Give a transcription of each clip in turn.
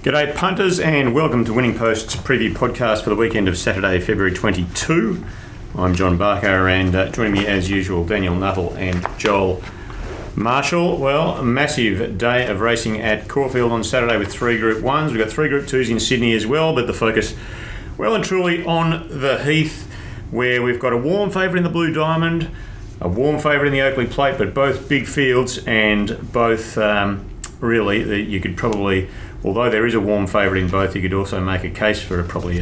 G'day punters and welcome to Winning Post's preview podcast for the weekend of Saturday, February 22. I'm John Barker and joining me as usual Daniel Nuttall and Joel Marshall. Well, a massive day of racing at Caulfield on Saturday with three Group 1s. We've got three Group 2s in Sydney as well, but the focus well and truly on the Heath, where we've got a warm favourite in the Blue Diamond, a warm favourite in the Oakley Plate, but both big fields and both really you could probably, although there is a warm favourite in both, you could also make a case for probably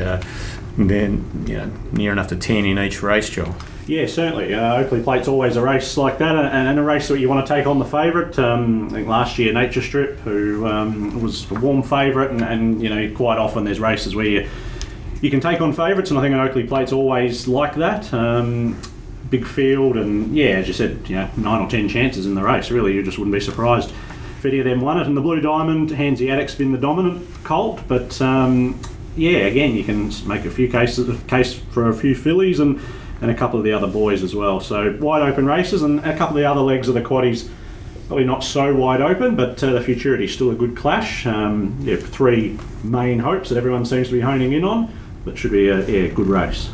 near enough to 10 in each race, Joel. Yeah, certainly. Oakley Plate's always a race like that, and a race that you want to take on the favourite. I think last year Nature Strip, who was a warm favourite, and quite often there's races where you can take on favourites, and I think an Oakley Plate's always like that. Big field, and as you said, 9 or 10 chances in the race. Really, you just wouldn't be surprised if any of them won it. And the Blue Diamond, Hanseatic's been the dominant colt, but again, you can make a case for a few fillies and a couple of the other boys as well. So wide open races, and a couple of the other legs of the quaddies probably not so wide open, but the Futurity's still a good clash. Three main hopes that everyone seems to be honing in on, but should be a good race.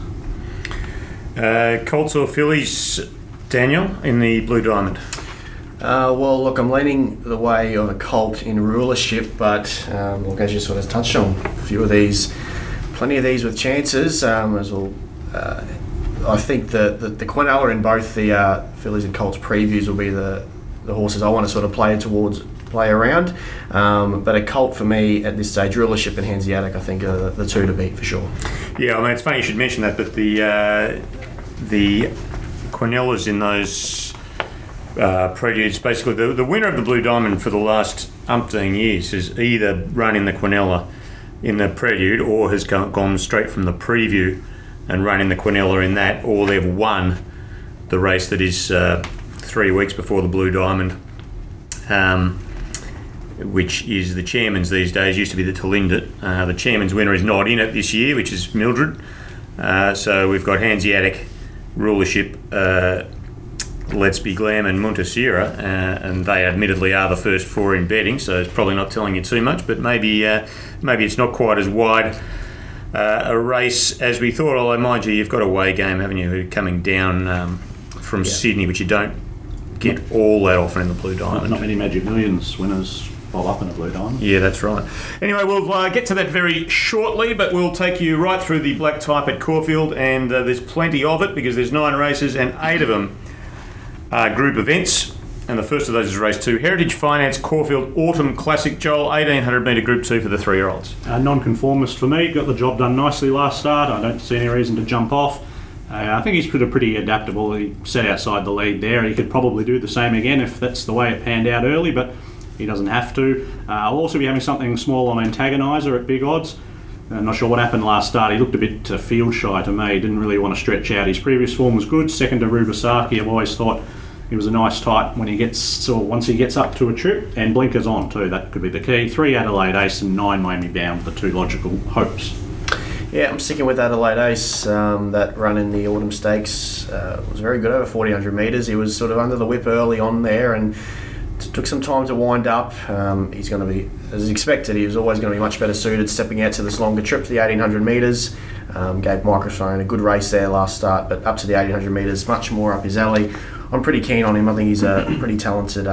Colts or fillies, Daniel, in the Blue Diamond? Look, I'm leaning the way of a colt in rulership, but as you sort of touched on, plenty of these with chances as well. I think the Quinella in both the fillies and colts previews will be the horses I want to sort of play around. But a colt for me at this stage, rulership and Hanseatic, I think are the two to beat for sure. Yeah, I mean, it's funny you should mention that, but the Quinellas in those preludes, basically the winner of the Blue Diamond for the last umpteen years has either run in the Quinella in the prelude or has gone straight from the preview and run in the Quinella in that, or they've won the race that is 3 weeks before the Blue Diamond, which is the Chairman's these days. Used to be the Talindit. The Chairman's winner is not in it this year, which is Mildred. So we've got Hanseatic, rulership, Let's Be Glam and Muntasira, and they admittedly are the first four in betting, so it's probably not telling you too much, but maybe it's not quite as wide a race as we thought. Although, mind you, you've got a away game, haven't you, coming down from Sydney, which you don't get all that often in the Blue Diamond. Not many Magic Millions winners bowl up in a Blue Diamond. Yeah, that's right. Anyway, we'll get to that very shortly, but we'll take you right through the black type at Caulfield, and there's plenty of it because there's 9 races and 8 of them group events, and the first of those is race 2, Heritage Finance Caulfield Autumn Classic. Joel, 1800 metre group 2 for the 3-year-olds. Non-conformist for me, got the job done nicely last start. I don't see any reason to jump off. I think he's pretty adaptable. He set outside the lead there. He could probably do the same again if that's the way it panned out early, but he doesn't have to. I'll also be having something small on Antagonizer at big odds. I'm not sure what happened last start. He looked a bit field shy to me. He didn't really want to stretch out. His previous form was good. Second to Rubasaki, I've always thought he was a nice type once he gets up to a trip, and blinkers on too. That could be the key. 3 Adelaide Ace and 9 Miami Bound, the two logical hopes. Yeah, I'm sticking with Adelaide Ace. That run in the Autumn Stakes was very good, over 1,400 metres. He was sort of under the whip early on there and took some time to wind up. He's going to be, as expected, he was always going to be much better suited stepping out to this longer trip, the 1,800 metres. Gave Microphone a good race there last start, but up to the 1,800 metres, much more up his alley. I'm pretty keen on him. I think he's a pretty talented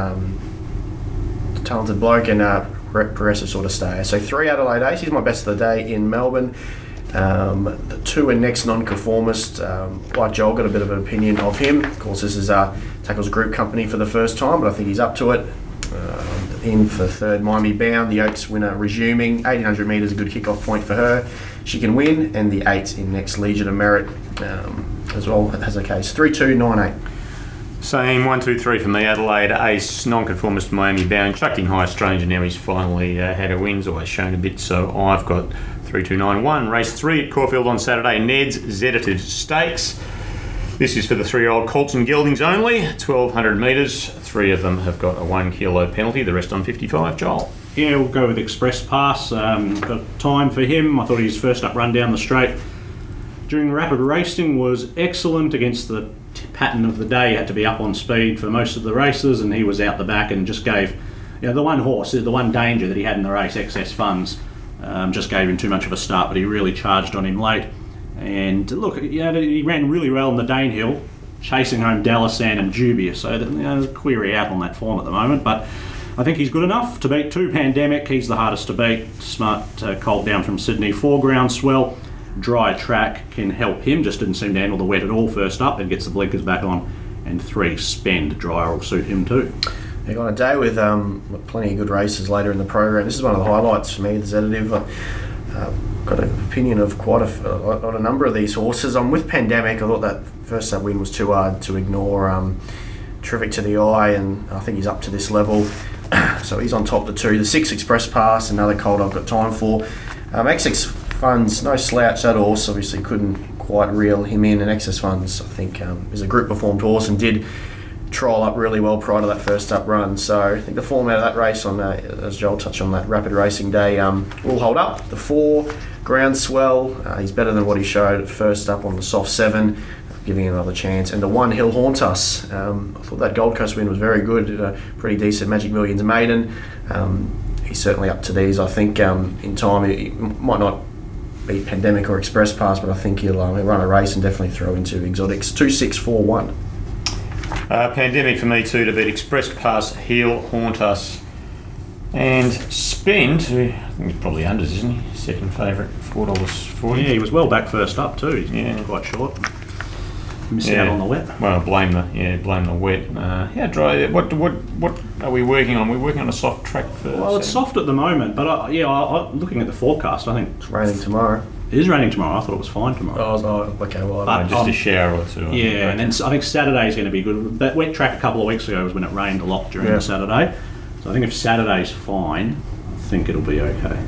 bloke and progressive sort of stayer. So 3 Adelaide Ace, he's my best of the day in Melbourne. The 2 in next non-conformist, like Joel, got a bit of an opinion of him. Of course, this is Tackle's group company for the first time, but I think he's up to it. In for 3rd Miami Bound, the Oaks winner resuming. 1,800 metres, a good kick-off point for her. She can win, and the 8 in next Legion of Merit as well has a case. 3-2-9-8. Same 1, 2, 3 for me. Adelaide Ace, non-conformist Miami Bound, chucked in High Strange, and now he's finally had a win. He's always shown a bit, so I've got 3-2-9-1. Race 3 at Caulfield on Saturday, Ned's Zedative Stakes. This is for the 3-year-old colts and geldings only, 1,200 metres. 3 of them have got a 1 kilo penalty, the rest on 55. Joel? Yeah, we'll go with Express Pass. Got time for him. I thought his first up run down the straight during rapid racing was excellent against the pattern of the day. He had to be up on speed for most of the races, and he was out the back and just gave the one horse, the one danger that he had in the race, Excess Funds, just gave him too much of a start, but he really charged on him late. And look, he ran really well in the Danehill, chasing home Dalasan and Dubia, so there's a query out on that form at the moment, but I think he's good enough to beat 2 Pandemic. He's the hardest to beat. Smart colt down from Sydney. 4 ground swell. Dry track can help him. Just didn't seem to handle the wet at all first up. Then gets the blinkers back on. And 3 Spend. Dryer will suit him too. They've got a day with plenty of good races later in the program. This is one of the highlights for me, the Sedative. Got an opinion of quite a number of these horses. I'm with Pandemic. I thought that first up win was too hard to ignore. Terrific to the eye, and I think he's up to this level. So he's on top of the 2. The 6 Express Pass, another colt I've got time for. XX Funds, no slouch that horse. Obviously couldn't quite reel him in. And XS Funds, I think, is a group performed horse and did trial up really well prior to that first up run. So I think the form out of that race on, as Joel touched on that rapid racing day, will hold up. The 4 Ground Swell, he's better than what he showed at first up on the soft 7. Giving him another chance. And the 1 He'll Haunt Us. I thought that Gold Coast win was very good. Pretty decent Magic Millions maiden. He's certainly up to these. I think in time he might not beat Pandemic or Express Pass, but I think he'll run a race and definitely throw into exotics. 2, 6, 4, 1. Pandemic for me too to beat Express Pass, He'll Haunt Us, and Spend. I think he's probably unders, isn't he? Second favourite, $4.40. Yeah, he was well back first up too. He's quite short. Missing out on the wet. Well, blame the wet. How dry? What are we working on? We're working on a soft track for. Well, it's soft at the moment, but looking at the forecast, I think it's raining tomorrow. It is raining tomorrow. I thought it was fine tomorrow. Okay. Well, just a shower or two. Yeah, and then I think Saturday's going to be good. That wet track a couple of weeks ago was when it rained a lot during the Saturday. So I think if Saturday's fine, I think it'll be okay.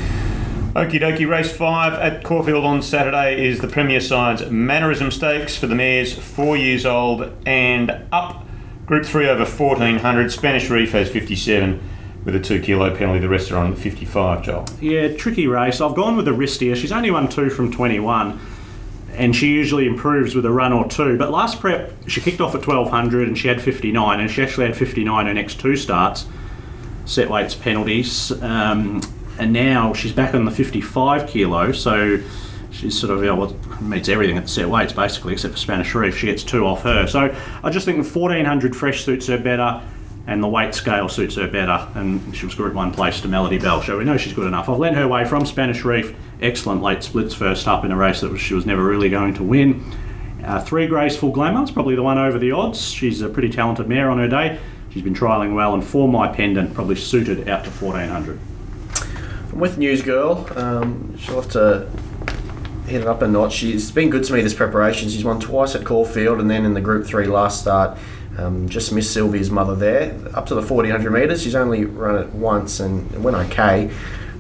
Okie dokie, race 5 at Caulfield on Saturday is the Premier Science Mannerism Stakes for the mares 4 years old and up. Group 3 over 1400. Spanish Reef has 57 with a 2 kilo penalty. The rest are on 55, Joel. Yeah, tricky race. I've gone with Aristia. She's only won 2 from 21 and she usually improves with a run or 2. But last prep, she kicked off at 1200 and she had 59 and she actually had 59 her next 2 starts. Set weights penalties. And now she's back on the 55 kilo, so she's sort of meets everything at the set weights basically, except for Spanish Reef. She gets 2 off her. So I just think the 1400 fresh suits her better, and the weight scale suits her better. And she was Group 1 placed to Melody Bell, so we know she's good enough. I've lent her way from Spanish Reef. Excellent late splits first up in a race that she was never really going to win. 3 Graceful Glamour is probably the one over the odds. She's a pretty talented mare on her day. She's been trialling well, and 4 My Pendant probably suited out to 1400. I'm with News Girl. She'll have to hit it up a notch. She's been good to me this preparation. She's won twice at Caulfield and then in the Group 3 last start. Just missed Sylvia's mother there. Up to the 1400 metres. She's only run it once and it went okay.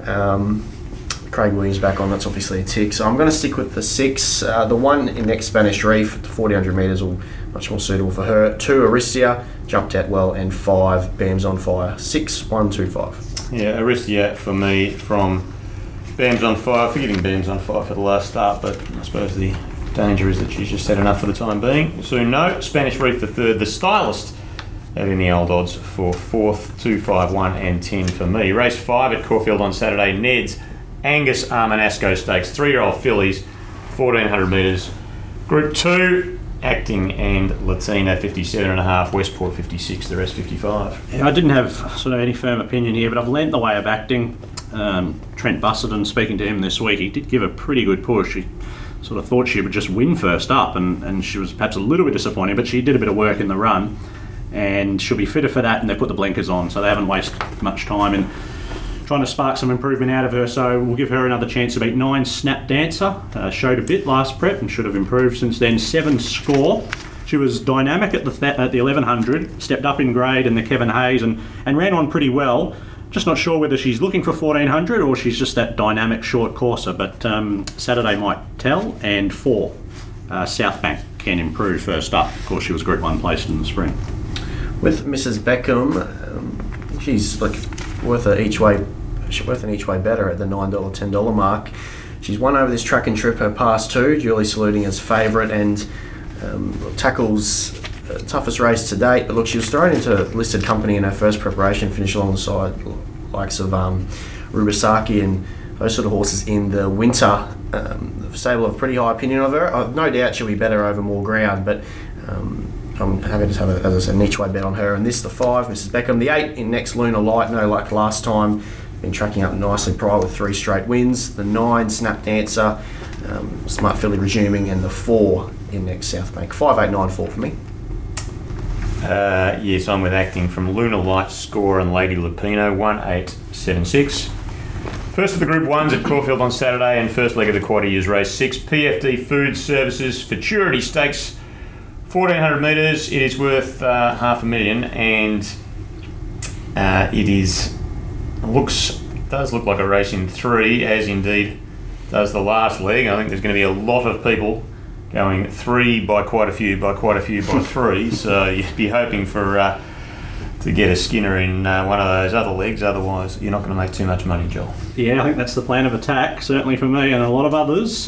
Craig Williams back on, that's obviously a tick. So I'm going to stick with the 6. The 1 in next Spanish Reef, the 1400 metres, will much more suitable for her. 2 Aristia, jumped out well, and 5 Bams on Fire. 6, 1, 2, 5. Yeah, Aristia for me from Bams on Fire. Forgetting Bams on Fire for the last start, but I suppose the danger is that she's just had enough for the time being. We'll soon know. Spanish Reef for 3rd. The Stylist out in the old odds for 4th. 2, 5, 1 and 10 for me. Race 5 at Caulfield on Saturday. Ned's Angus Armanasco Stakes. 3-year-old fillies, 1400 metres. Group 2. Acting and Latina 57.5, Westport 56, the rest 55. Yeah, I didn't have sort of any firm opinion here, but I've lent the way of Acting. Trent Busselton, speaking to him this week, he did give a pretty good push. He sort of thought she would just win first up, and she was perhaps a little bit disappointing, but she did a bit of work in the run, and she'll be fitter for that, and they put the blinkers on, so they haven't wasted much time in trying to spark some improvement out of her, so we'll give her another chance to beat 9 Snap Dancer. Showed a bit last prep and should have improved since then. 7 Score. She was dynamic at the 1100, stepped up in grade in the Kevin Hayes and ran on pretty well. Just not sure whether she's looking for 1400 or she's just that dynamic short courser, but Saturday might tell. And 4 South Bank can improve first up. Of course, she was Group 1 placed in the spring. With Mrs. Beckham, she's like worth an each way better at the $9, $10 mark. She's won over this track and trip her past 2, duly saluting as favourite, and tackles toughest race to date. But look, she was thrown into listed company in her first preparation, finished alongside likes of Rubisaki and those sort of horses in the winter. The stable have pretty high opinion of her. I've no doubt she'll be better over more ground, but I'm happy to have, as I said, an each way bet on her. And this, the 5, Mrs. Beckham. The 8 in Next Lunar Light, no luck last time. Been tracking up nicely prior with 3 straight wins. The 9, Snap Dancer, Smart Filly resuming, and the 4 in Next South Bank. 5, 8, 9, 4 for me. Yes, I'm with Acting from Lunar Light, Score and Lady Lupino, 1876. First of the Group 1s at Caulfield on Saturday, and first leg of the quarter years race 6. PFD Food Services Futurity Stakes, 1400 metres. It is worth $500,000, and it does look like a race in 3, as indeed does the last leg. I think there's going to be a lot of people going 3 by quite a few by 3, so you'd be hoping for to get a Skinner in one of those other legs, otherwise you're not going to make too much money, Joel. Yeah, I think that's the plan of attack, certainly for me and a lot of others.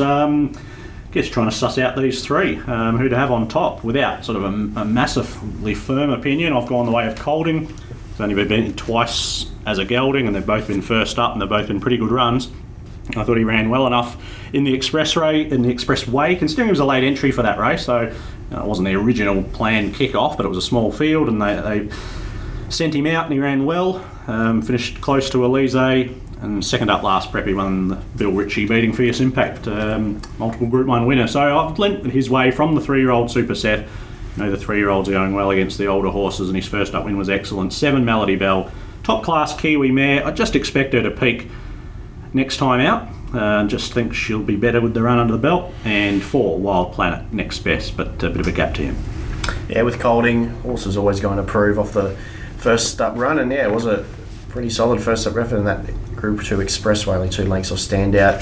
Guess trying to suss out these 3, who to have on top without sort of a massively firm opinion. I've gone the way of Colding. He's only been beaten twice as a gelding, and they've both been first up, and they've both been pretty good runs. I thought he ran well enough in the expressway, considering it was a late entry for that race. So it wasn't the original planned kick-off, but it was a small field, and they sent him out, and he ran well. Finished close to Elise, and second up last prep he won the Bill Ritchie beating Fierce Impact, multiple Group 1 winner. So I've lent his way from the 3-year-old Super Seth. You know, the 3-year-olds are going well against the older horses, and his first up win was excellent. 7, Melody Bell, top class Kiwi mare. I just expect her to peak next time out. Just think she'll be better with the run under the belt. And 4, Wild Planet, next best, but a bit of a gap to him. Yeah, with Colding, horse is always going to prove off the first up run, and yeah, it was a pretty solid first up effort in that Group 2 Expressway, only 2 lengths off standout.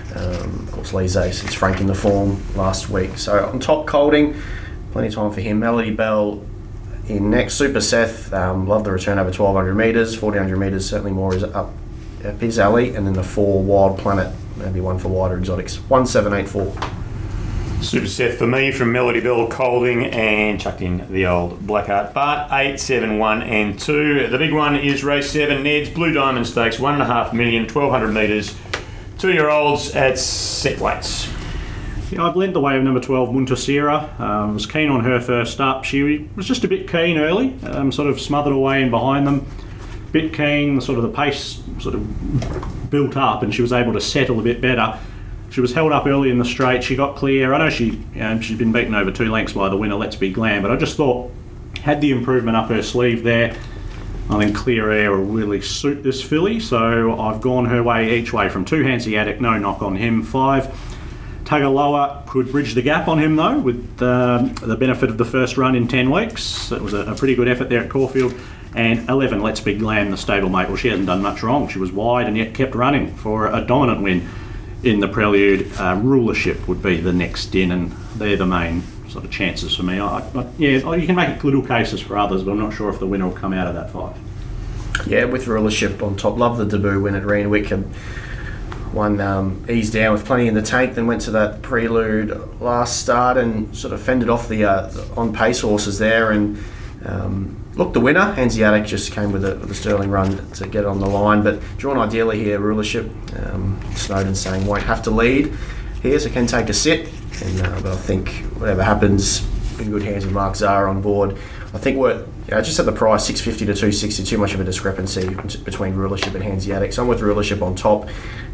Of course, Lise since Frank in the form last week. So on top, Colding, plenty of time for him. Melody Bell in next. Super Seth, love the return over 1200 metres. 1400 metres, certainly more is up his alley. And then the 4, Wild Planet, maybe one for wider exotics. 1784. Super Seth for me from Melody Bell, Colding, and chucked in the old Blackheart. But 8, 7, 1 and 2. The big one is race 7, Ned's Blue Diamond Stakes, $1,500,000, 1200 metres. 2-year-olds at set weights. Yeah, I've lent the way of number 12, Muntasira. Was keen on her first up. She was just a bit keen early, sort of smothered away in behind them. Bit keen, sort of the pace sort of built up, and she was able to settle a bit better. She was held up early in the straight. She got clear. I know she's been beaten over 2 lengths by the winner, Let's Be Glam, but I just thought had the improvement up her sleeve there. I think Clear Air will really suit this filly, so I've gone her way each way from 2, Hanseatic, no knock on him. 5, Tagaloa could bridge the gap on him though, with the benefit of the first run in 10 weeks. It was a pretty good effort there at Caulfield. And 11, Let's Be Glam, the stablemate. Well, she hasn't done much wrong. She was wide and yet kept running for a dominant win in the Prelude. Rulership would be the next in, and they're the main sort of chances for me. Yeah, you can make little cases for others, but I'm not sure if the winner will come out of that 5. Yeah, with Rulership on top. Love the debut win at Randwick. One eased down with plenty in the tank, then went to that Prelude last start and sort of fended off the on-pace horses there. And look, the winner, Hanseatic, just came with a sterling run to get on the line, but drawn ideally here, Rulership. Snowden saying won't have to lead here, so can take a sit. But I think whatever happens, in good hands with Mark Zahra on board. I think just at the price, 650 to 260, too much of a discrepancy between Rulership and Hanseatic. So I'm with Rulership on top.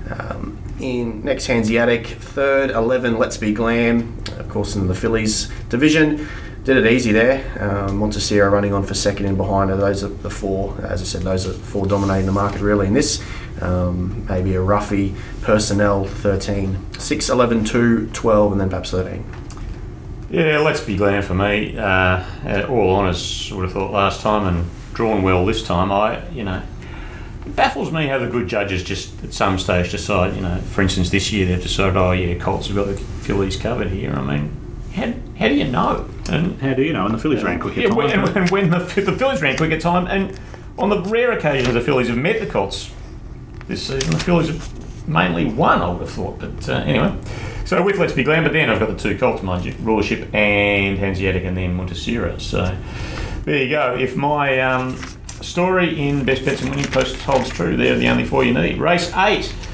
In next, Hanseatic. 3rd, 11, Let's Be Glam. Of course, in the fillies division. Did it easy there. Montasira running on for 2nd in behind her. Those are the 4. As I said, those are 4 dominating the market really in this. Maybe a Ruffy, Personnel, 13. 6, 11, 2, 12, and then perhaps 13. Yeah, Let's Be Glam for me. All honours, would have thought last time, and drawn well this time. It baffles me how the good judges just at some stage decide, for instance this year they've decided, Colts have got the fillies covered here. I mean, how do you know? And how do you know? And the fillies ran quick at time. And when the fillies ran quick at time, and on the rare occasions the fillies have met the Colts this season, the fillies have mainly won, I would have thought. But anyway, so with Let's Be Glam, but then I've got the 2 Colts, mind you, Rulership and Hanseatic, and then Muntasira. So there you go. If my story in Best Bets and Winning Post holds true, they're the only 4 you need. Race 8.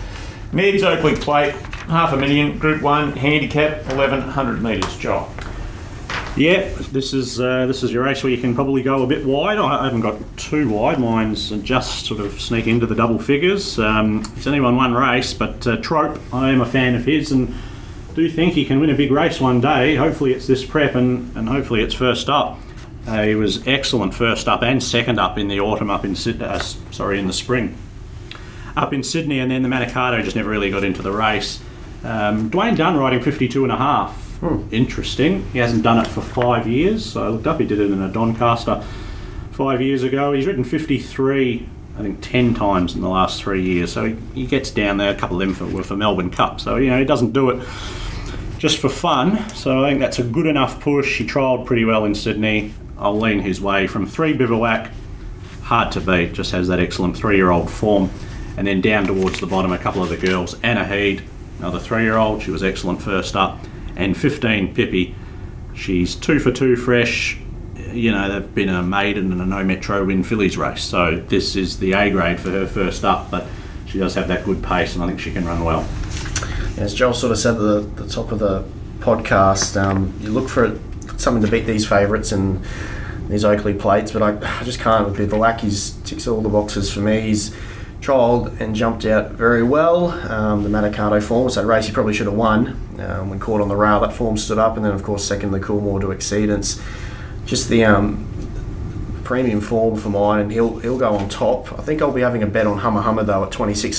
Ned's Oakley Plate, $500,000, Group 1, handicap, 1,100 metres, Joel. Yeah, this is your race where you can probably go a bit wide. I haven't got too wide. Mine's just sort of sneaking into the double figures. It's only won one race, but Trope, I am a fan of his and do think he can win a big race one day. Hopefully it's this prep and hopefully it's first up. He was excellent first up and second up in the autumn up in in the spring up in Sydney, and then the Manikato just never really got into the race. Dwayne Dunn riding 52.5. Interesting. He hasn't done it for 5 years. So I looked up, he did it in a Doncaster 5 years ago. He's ridden 53, I think 10 times in the last 3 years. So he gets down there, a couple of them for Melbourne Cup. So, he doesn't do it just for fun. So I think that's a good enough push. He trialled pretty well in Sydney. I'll lean his way from 3 Bivouac. Hard to beat, just has that excellent 3-year-old form. And then down towards the bottom, a couple of the girls. Anna Heed, another 3-year-old. She was excellent first up. And 15 Pippi, she's 2 for 2 fresh. They've been a maiden and a no metro win fillies race, so this is the A grade for her first up, but she does have that good pace and I think she can run well. As Joel sort of said at the top of the podcast, you look for something to beat these favourites and these Oakley plates, but I just can't with Bivouac. He ticks all the boxes for me. He's trialled and jumped out very well. The Manikato form was that race he probably should have won. When caught on the rail, that form stood up, and then of course second the Coolmore to Exceedance. Just the premium form for mine, and he'll go on top. I think I'll be having a bet on Hummer Hummer though at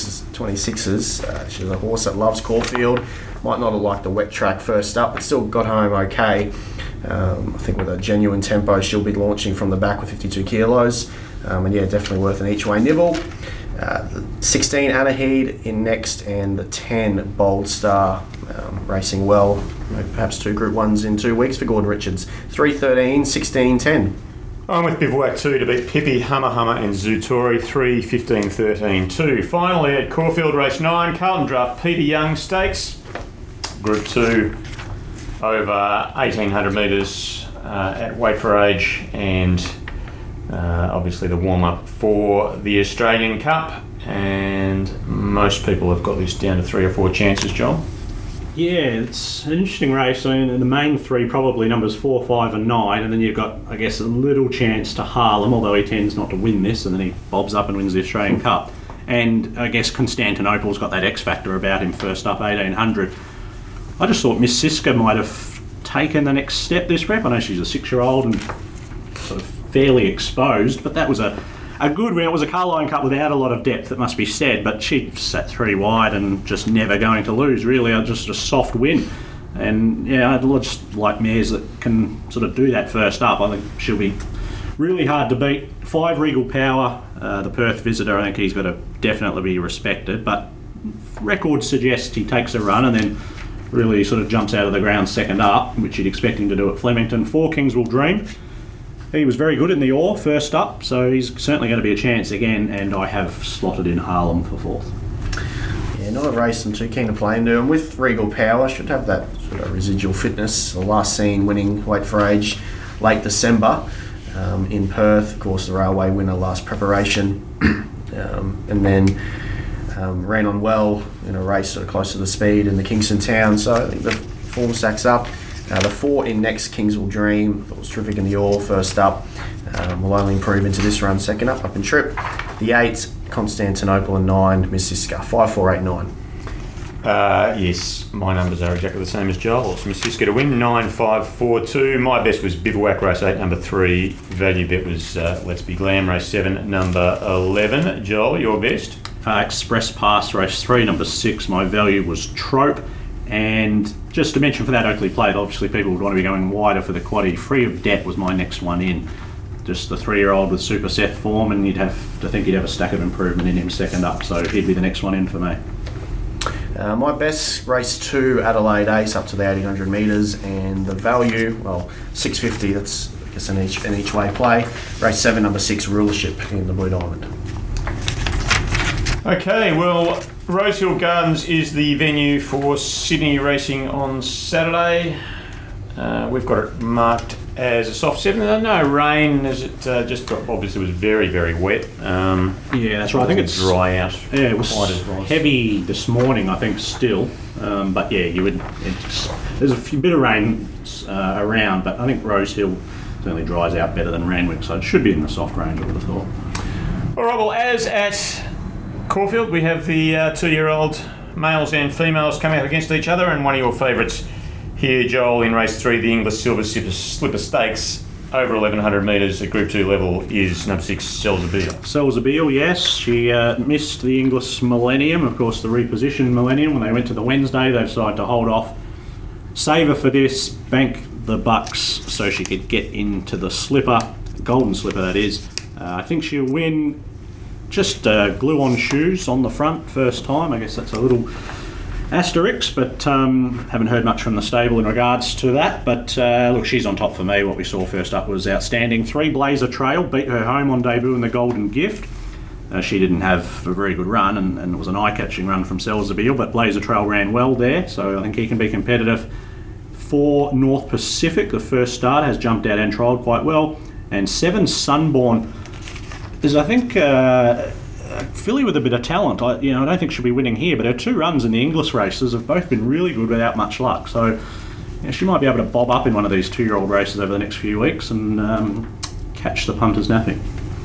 26s. She's a horse that loves Caulfield. Might not have liked the wet track first up, but still got home okay. I think with a genuine tempo, she'll be launching from the back with 52 kilos. And yeah, definitely worth an each way nibble. The 16 Anna Heed in next, and the 10 Bold Star racing well. Perhaps 2 Group 1s in 2 weeks for Gordon Richards. 3:13, 16, 10. I'm with Bivouac 2 to beat Pippi, Hummer Hummer and Zutori, 3, 15, 13, 2. Finally at Caulfield Race 9, Carlton Draft Peter Young Stakes. Group 2 over 1,800 metres at Weight for Age, and obviously the warm-up for the Australian Cup, and most people have got this down to 3 or 4 chances, John. Yeah, it's an interesting race. I mean, the main 3 probably numbers 4, 5 and 9, and then you've got, I guess, a little chance to Harlem, although he tends not to win this, and then he bobs up and wins the Australian Cup. And I guess Constantinople's got that X factor about him, first up 1,800. I just thought Miss Siska might have taken the next step this prep. I know she's a 6-year-old and sort of fairly exposed, but that was a good win. It was a Carline Cup without a lot of depth, it must be said, but she sat 3 wide and just never going to lose, really. Just a soft win. And yeah, I'd just like mares that can sort of do that first up. I think she'll be really hard to beat. 5 Regal Power, the Perth visitor, I think he's got to definitely be respected, but record suggests he takes a run and then really sort of jumps out of the ground second up, which you'd expect him to do at Flemington. 4 Kings Will Dream. He was very good in the Orr first up, so he's certainly going to be a chance again, and I have slotted in Harlem for 4th. Yeah, not a race I'm too keen to play into, and with Regal Power, should have that sort of residual fitness. The last seen winning Weight for Age late December in Perth, of course the railway winner last preparation, and then ran on well in a race sort of close to the speed in the Kingston Town, so I think the form stacks up. The 4 in next, Kings Will Dream, that was terrific in the Orr first up, will only improve into this run second up in Trip. The 8, Constantinople, and 9, Miss Siska, 5, 4, 8, 9. Yes, my numbers are exactly the same as Joel. It's Miss Siska to win, 9, 5, 4, 2. My best was Bivouac Race 8, number 3. Value bet was Let's Be Glam Race 7, number 11. Joel, your best? Express Pass Race 3, number 6. My value was Trope. And just to mention for that Oakley Plate, obviously people would want to be going wider for the quaddie. Free of Debt was my next one in. Just the 3-year-old with Super Seth form, and you'd have to think he'd have a stack of improvement in him second up, so he'd be the next one in for me. My best, race 2, Adelaide Ace, up to the 1,800 metres, and the value, well, 650, that's I guess an each way play. Race 7, number 6, Rulership in the Blue Diamond. Okay, well, Rosehill Gardens is the venue for Sydney racing on Saturday. We've got it marked as a soft 7. No rain, as it just obviously was very, very wet. Yeah, that's right. I think it's dry out. Yeah, it was quite as well. heavy this morning, I think, still. But yeah, there's a bit of rain around, but I think Rose Hill certainly dries out better than Randwick, so it should be in the soft range, I would have thought. All right, well, as at Caulfield, we have the 2-year-old males and females coming up against each other, and one of your favourites here, Joel, in race 3, the Inglis Silver Slipper Stakes, over 1,100 metres at Group 2 level, is number 6, Selzabille. Selzabille, yes. She missed the Inglis Millennium, of course, the repositioned Millennium. When they went to the Wednesday, they decided to hold off, save her for this, bank the bucks so she could get into the Slipper, Golden Slipper that is. I think she'll win just glue-on shoes on the front first time. I guess that's a little asterisk, but haven't heard much from the stable in regards to that. But look, she's on top for me. What we saw first up was outstanding. 3 Blazer Trail beat her home on debut in the Golden Gift. She didn't have a very good run, and it was an eye-catching run from Selzabille, but Blazer Trail ran well there, so I think he can be competitive. 4 North Pacific, the first start, has jumped out and trialled quite well. And 7 Sunborn is, I think, a filly with a bit of talent. I don't think she'll be winning here, but her 2 runs in the Inglis races have both been really good without much luck. So she might be able to bob up in one of these 2-year-old races over the next few weeks and catch the punters napping.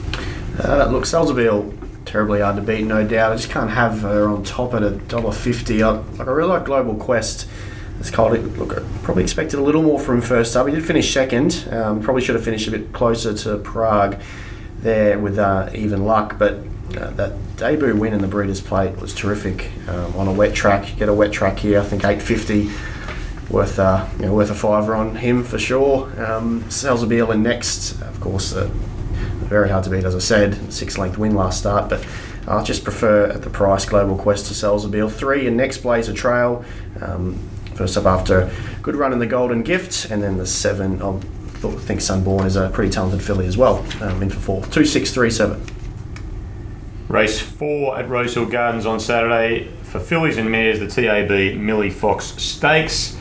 Look, Selzabille, terribly hard to beat, no doubt. I just can't have her on top at $1.50. I really like Global Quest. It's called it. Look, I probably expected a little more from first up. He did finish second. Probably should have finished a bit closer to Prague there with even luck, but that debut win in the Breeders' Plate was terrific on a wet track. You get a wet track here. I think $8.50 worth a fiver on him for sure. Selzabille in next, of course, very hard to beat, as I said. 6-length win last start, but I just prefer at the price Global Quest to Selzabille. 3 in next, Blazer Trail. First up after good run in the Golden Gift, and then the 7, I think Sunborn is a pretty talented filly as well, in for 4. 2, 6, 3, 7. Race 4 at Rosehill Gardens on Saturday for fillies and mares, the TAB Millie Fox Stakes,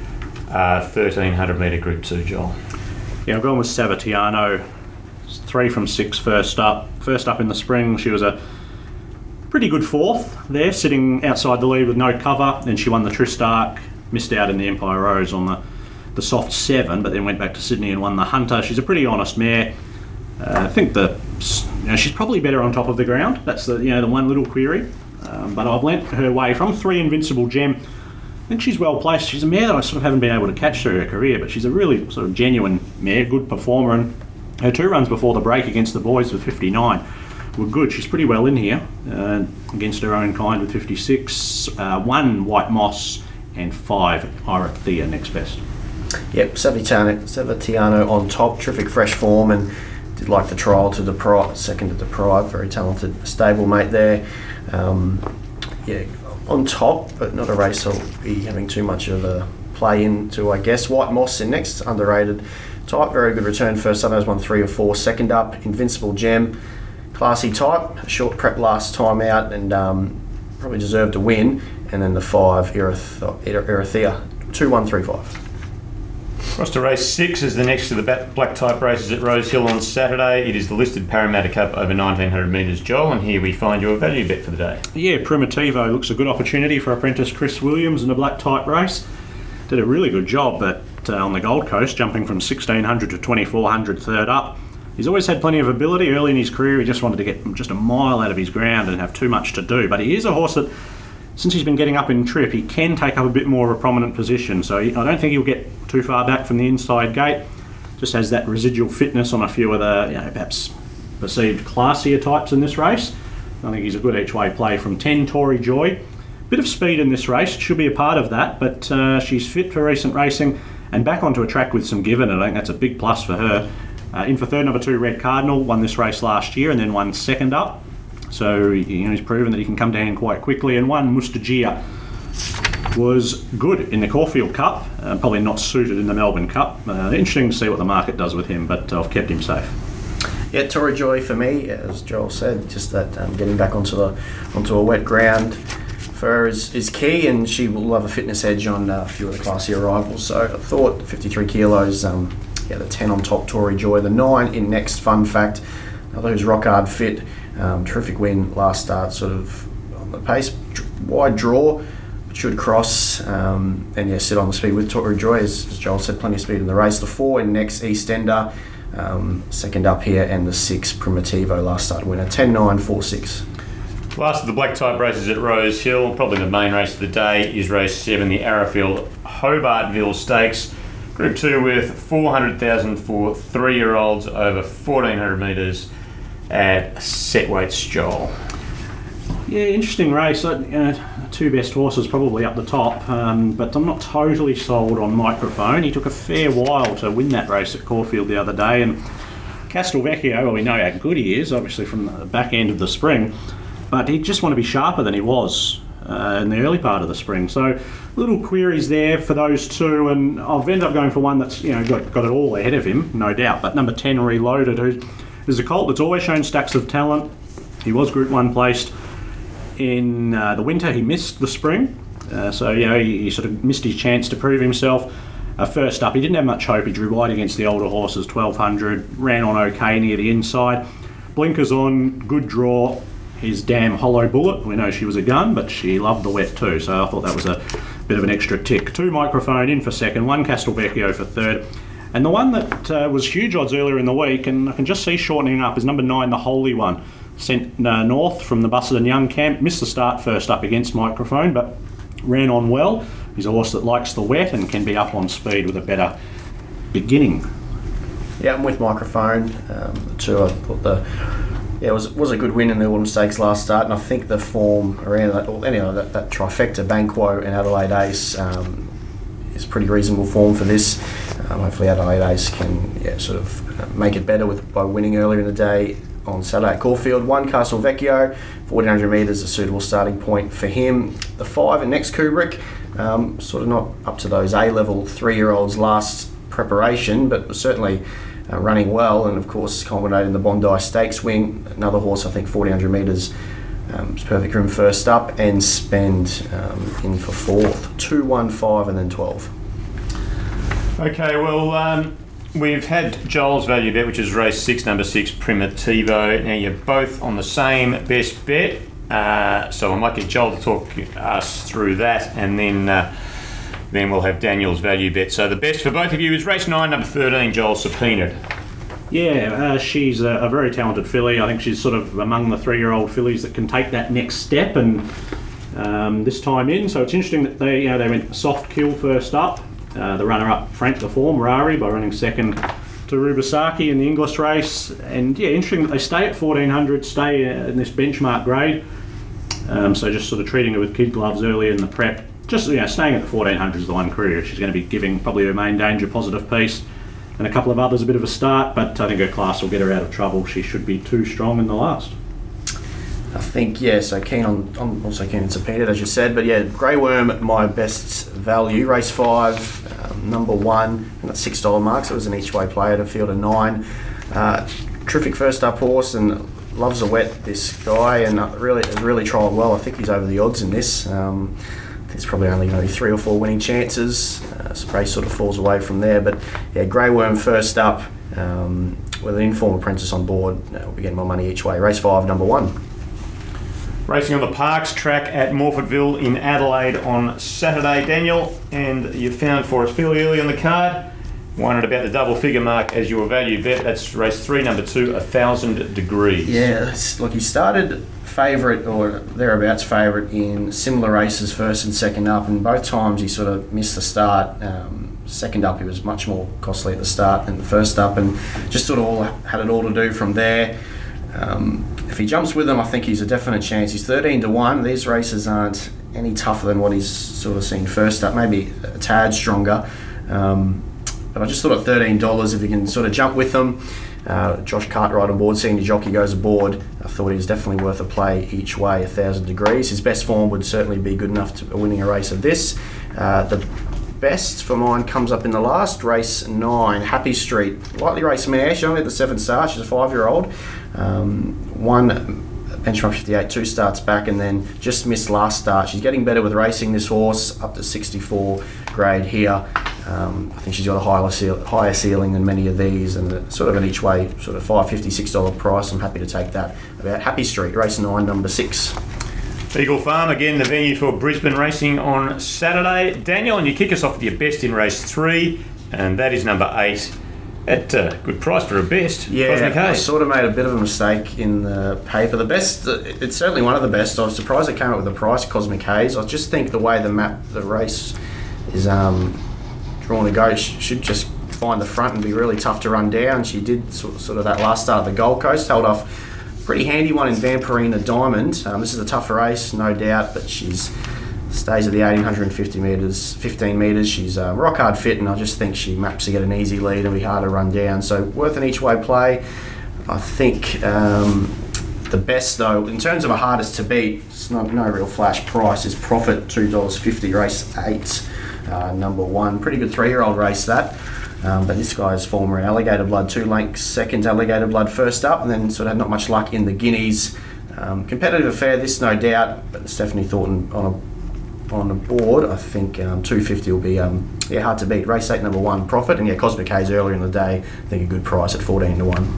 1,300 metre Group 2, Joel. Yeah, I've gone with Savatiano. 3 from 6 first up. First up in the spring, she was a pretty good 4th there, sitting outside the lead with no cover. Then she won the Tristarc, missed out in the Empire Rose on the soft 7, but then went back to Sydney and won the Hunter. She's a pretty honest mare. I think she's probably better on top of the ground. That's the one little query. But I've lent her way from 3 Invincible Gem. I think she's well placed. She's a mare that I sort of haven't been able to catch through her career, but she's a really sort of genuine mare, good performer. And her 2 runs before the break against the boys with 59 were good. She's pretty well in here against her own kind with 56. 1 White Moss and 5 Irothea next best. Yep, Savatiano on top, terrific fresh form, and did like the trial to Deprive, second to Deprive, very talented stablemate there. On top, but not a race I'll be having too much of a play into, I guess. White Moss in next, underrated type, very good return first up, has won 3 or 4. Second up, Invincible Gem, classy type, short prep last time out, and probably deserved to win. And then the 5, Irothea, 2, 1, 3, 5. Across to race 6 is the next to the black type races at Rose Hill on Saturday. It is the listed Parramatta Cup over 1,900 metres, Joel, and here we find your value bet for the day. Yeah, Primitivo looks a good opportunity for apprentice Chris Williams in a black type race. Did a really good job on the Gold Coast, jumping from 1,600 to 2,400 third up. He's always had plenty of ability. Early in his career, he just wanted to get just a mile out of his ground and have too much to do. But he is a horse that, since he's been getting up in trip, he can take up a bit more of a prominent position. So I don't think he'll get too far back from the inside gate. Just has that residual fitness on a few of the perhaps perceived classier types in this race. I think he's a good each way play from 10, Tory Joy. Bit of speed in this race, should be a part of that, but she's fit for recent racing and back onto a track with some given. I think that's a big plus for her. In for third, number 2, Red Cardinal, won this race last year and then won second up. So he's proven that he can come to hand quite quickly. And 1, Mustajia, was good in the Caulfield Cup, probably not suited in the Melbourne Cup. Interesting to see what the market does with him, but I've kept him safe. Yeah, Tory Joy for me, as Joel said, just that getting back onto a wet ground for her is key, and she will have a fitness edge on a few of the classier rivals. So I thought 53 kilos The 10 on top, Tory Joy. The 9 in next, Fun Fact. Another who's rock hard fit. Terrific win last start, sort of on the pace. Wide draw, but should cross. And sit on the speed with Tory Joy. As Joel said, plenty of speed in the race. The 4 in next, EastEnder. Second up here, and the 6 Primitivo, last start winner. 10-9, 4-6. Last of the black type races at Rose Hill, probably the main race of the day, is race 7, the Arrowfield Hobartville Stakes. Group 2 with 400,000 for 3-year-olds over 1,400 metres at set weights, Joel. Yeah, interesting race. Two best horses probably up the top, but I'm not totally sold on Microphone. He took a fair while to win that race at Caulfield the other day, and Castelvecchio, well, we know how good he is, obviously from the back end of the spring, but he just want to be sharper than he was in the early part of the spring. So little queries there for those two, and I've ended up going for one that's got it all ahead of him, no doubt. But number 10, Reloaded, who is a colt that's always shown stacks of talent. He was Group 1 placed in the winter. He missed the spring, so he sort of missed his chance to prove himself. First up, he didn't have much hope. He drew wide against the older horses, 1,200, ran on okay near the inside. Blinkers on, good draw. His Damn Hollow Bullet, we know she was a gun, but she loved the wet too, so I thought that was a bit of an extra tick. 2 Microphone in for second, 1 Castelvecchio for third, and the one that was huge odds earlier in the week, and I can just see shortening up, is number 9, the Holy One. Sent north from the Busselton Young camp, missed the start first up against Microphone, but ran on well. He's a horse that likes the wet and can be up on speed with a better beginning. Yeah, I'm with Microphone. The 2, I thought it was a good win in the Autumn Stakes last start, and I think the form around that trifecta, Banquo and Adelaide Ace, is pretty reasonable form for this. Hopefully Adelaide Ace can sort of make it better by winning earlier in the day on Saturday at Caulfield. 1 Castelvecchio, 1,400 metres, a suitable starting point for him. The 5 in next, Kubrick, sort of not up to those A-level 3-year-olds last preparation, but was certainly running well, and of course culminated in the Bondi Stakes win. Another horse, I think 1,400 metres, is perfect room first up, and Spend in for fourth. 2, 1, 5 and then 12. Okay, well, we've had Joel's value bet, which is race 6, number 6, Primitivo. Now you're both on the same best bet, so I might get Joel to talk us through that, and then we'll have Daniel's value bet. So the best for both of you is race 9, number 13, Joel, Subpoenaed. Yeah, she's a very talented filly. I think she's sort of among the 3-year-old fillies that can take that next step, and this time in. So it's interesting that they went soft kill first up. The runner-up franked the form, Rari, by running second to Rubisaki in the Inglis race. And interesting that they stay at 1,400, stay in this benchmark grade. So just sort of treating her with kid gloves early in the prep. Just staying at the 1,400 is the one career. She's going to be giving probably her main danger positive piece, and a couple of others a bit of a start, but I think her class will get her out of trouble. She should be too strong in the last. I think, so I'm also keen on Subpoenaed, as you said, but Grey Worm, my best value. Race 5, number 1, and that's $6 mark, so it was an each way play at a field of 9. Terrific first up horse, and loves the wet, this guy, and really trialled well. I think he's over the odds in this. There's probably only 3 or 4 winning chances. Race sort of falls away from there, but Grey Worm first up with an informed apprentice on board. We'll be getting my money each way. Race 5, number 1. Racing on the Parks track at Morfettville in Adelaide on Saturday, Daniel, and you found for us fairly early on the card one at about the double figure mark as your value bet. That's race 3, number 2, 1,000 Degrees. Yeah, look, he started favourite or thereabouts favourite in similar races, first and second up, and both times he sort of missed the start. Second up he was much more costly at the start than the first up, and just sort of had it all to do from there. If he jumps with them, I think he's a definite chance. He's 13-1. These races aren't any tougher than what he's sort of seen first up, maybe a tad stronger. But I just thought at $13, if he can sort of jump with them, Josh Cartwright on board, senior jockey, goes aboard. I thought he was definitely worth a play each way, 1,000 Degrees. His best form would certainly be good enough to winning a race of this. The best for mine comes up in the last, race 9, Happy Street. Lightly raced mare, she only had the 7th start, she's a 5-year-old. Won benchmark 58, 2 starts back, and then just missed last start. She's getting better with racing, this horse, up to 64 grade here. I think she's got a higher ceiling than many of these, and sort of an each way, sort of $5.50, $6 price. I'm happy to take that. About Happy Street, race 9, number 6. Eagle Farm, again, the venue for Brisbane racing on Saturday. Daniel, and you kick us off with your best in race 3, and that is number 8. At a good price for a best. Yeah, Cosmic I Haze. sort of made a bit of a mistake in the paper. The best, it's certainly one of the best. I was surprised it came up with the price, Cosmic Haze. I just think the way the race is drawn to go, she should just find the front and be really tough to run down. She did sort of that last start at the Gold Coast, held off pretty handy one in Vampirina Diamond. This is a tough race, no doubt, but she's stays at the 1850 metres, 15 metres. She's rock hard fit, and I just think she maps to get an easy lead and be hard to run down. So worth an each way play. I think the best though, in terms of a hardest to beat, it's no real flash price, is Profit, $2.50, race 8, number 1. Pretty good 3-year-old race that. But this guy's former in Alligator Blood, 2 lengths, second Alligator Blood first up, and then sort of had not much luck in the Guineas. Competitive affair, this no doubt, but Stephanie Thornton on the board. I think 250 will be hard to beat. Race 8, number 1, Profit, and Cosmic Haze earlier in the day, I think a good price at 14 to 1.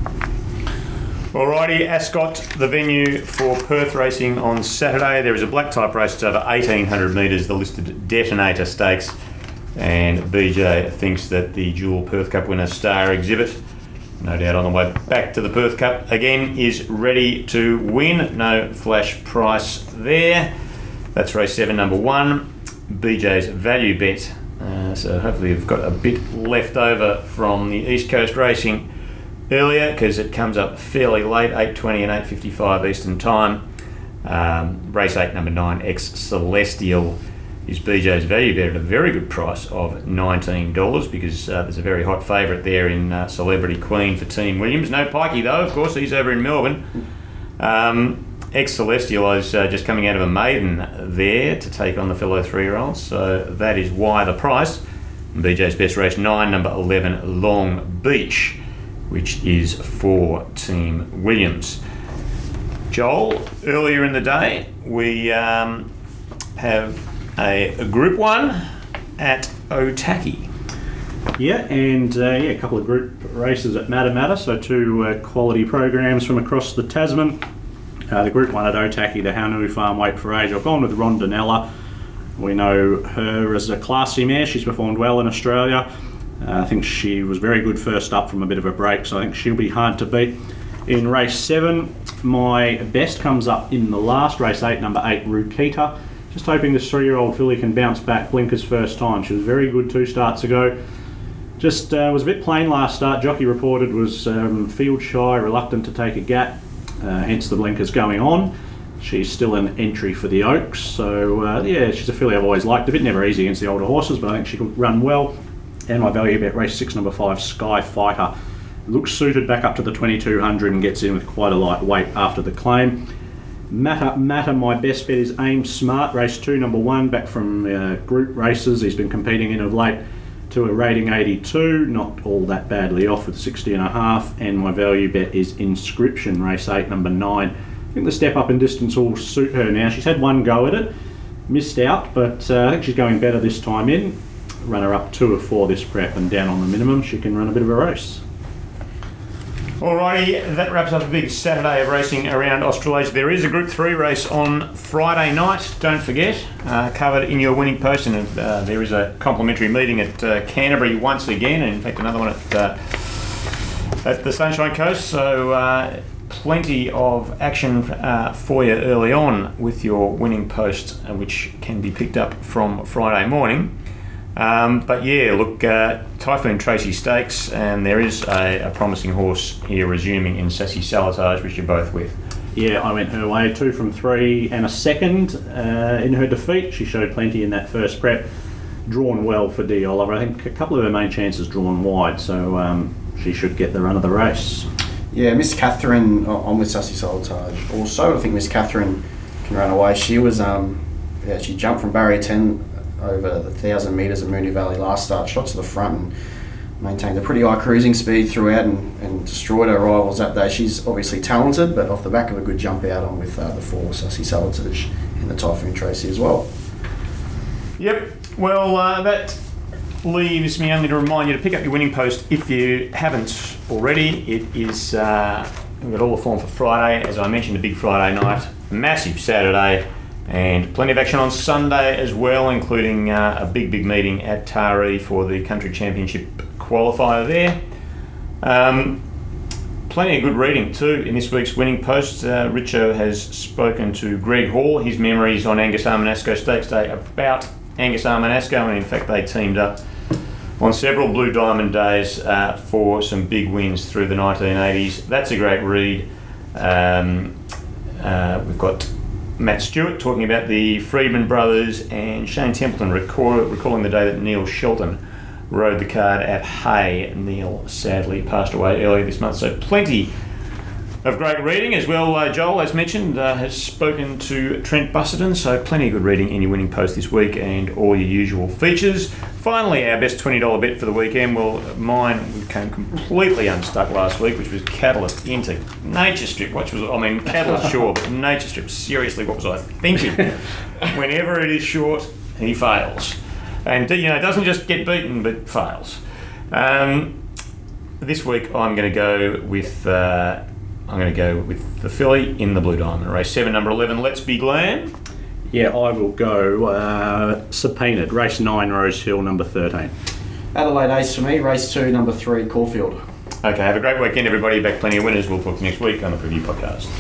Alrighty, Ascot, the venue for Perth racing on Saturday. There is a black type race. It's over 1,800 metres, the listed Detonator Stakes, and BJ thinks that the dual Perth Cup winner Star Exhibit, no doubt on the way back to the Perth Cup again, is ready to win. No flash price there. That's race 7, number 1, BJ's value bet. So hopefully you've got a bit left over from the East Coast racing earlier, because it comes up fairly late, 8:20 and 8:55 Eastern Time. Race 8, number 9, Ex Celestial, is BJ's value bet at a very good price of $19, because there's a very hot favourite there in Celebrity Queen for Team Williams. No Pikey though, of course, he's over in Melbourne. Ex Celestial is just coming out of a maiden there to take on the fellow 3-year-olds, so that is why the price. BJ's best race 9, number 11, Long Beach, which is for Team Williams. Joel, earlier in the day we have a Group 1 at Otaki. Yeah, and a couple of group races at Matter, so 2 quality programs from across the Tasman. The Group 1 at Otaki, the Hanui Farm Weight for Age. I've gone with Rondinella. We know her as a classy mare. She's performed well in Australia. I think she was very good first up from a bit of a break, so I think she'll be hard to beat. In race 7, my best comes up in the last, race 8, number 8, Rukita. Just hoping this 3-year-old filly can bounce back. Blinker's first time. She was very good 2 starts ago. Just was a bit plain last start. Jockey reported was field shy, reluctant to take a gap. Hence the blinkers going on. She's still an entry for the Oaks, so she's a filly I've always liked. A bit never easy against the older horses, but I think she could run well. And my value bet, race 6, number 5, Sky Fighter. Looks suited back up to the 2200 and gets in with quite a light weight after the claim. Matter, my best bet is Aim Smart, race 2, number 1, back from group races. He's been competing in of late to a rating 82, not all that badly off with 60.5, and my value bet is Inscription, race 8, number 9. I think the step up in distance will suit her now. She's had one go at it, missed out, but I think she's going better this time in. Runner up 2 of 4 this prep, and down on the minimum, she can run a bit of a race. Alrighty, that wraps up a big Saturday of racing around Australasia. There is a Group 3 race on Friday night, don't forget, covered in your winning post, and there is a complimentary meeting at Canterbury once again, and in fact another one at the Sunshine Coast, so plenty of action for you early on with your winning post, which can be picked up from Friday morning. Typhoon Tracy Stakes, and there is a promising horse here resuming in Sassy Salitage, which you're both with. Yeah, I went her way, 2 from 3 and a second in her defeat. She showed plenty in that first prep. Drawn well for D. Oliver. I think a couple of her main chances drawn wide, so she should get the run of the race. Yeah, Miss Catherine, I'm with Sassy Salitage. Also, I think Miss Catherine can run away. She was, she jumped from barrier 10 over the 1,000 metres at Moonee Valley last start, shot to the front and maintained a pretty high cruising speed throughout and destroyed her rivals that day. She's obviously talented, but off the back of a good jump out, I'm with the 4, Sassy Salitage, and the Typhoon Tracy as well. Yep, well, that leaves me only to remind you to pick up your winning post if you haven't already. It is, we've got all the form for Friday. As I mentioned, a big Friday night, massive Saturday, and plenty of action on Sunday as well, including a big meeting at Taree for the Country Championship qualifier there. Plenty of good reading too in this week's winning post. Richo has spoken to Greg Hall, his memories on Angus Armanasco Stakes Day about Angus Armanasco, and in fact they teamed up on several Blue Diamond days for some big wins through the 1980s. That's a great read. We've got Matt Stewart talking about the Freedman brothers, and Shane Templeton recalling the day that Neil Shelton rode the card at Hay. Neil sadly passed away earlier this month, so plenty of great reading as well. Joel, as mentioned, has spoken to Trent Busserton, so plenty of good reading in your winning post this week and all your usual features. Finally, our best $20 bet for the weekend. Well, mine came completely unstuck last week, which was Catalyst into Nature Strip. Catalyst sure, but Nature Strip, seriously, what was I thinking? Whenever it is short, he fails. And, doesn't just get beaten, but fails. This week I'm going to go with the filly in the Blue Diamond, race 7, number 11, Let's Be Glam. Yeah, I will go Subpoenaed, race 9, Rose Hill, number 13. Adelaide Ace for me, race 2, number 3, Caulfield. Okay, have a great weekend, everybody. Back plenty of winners. We'll talk to you next week on the Preview Podcast.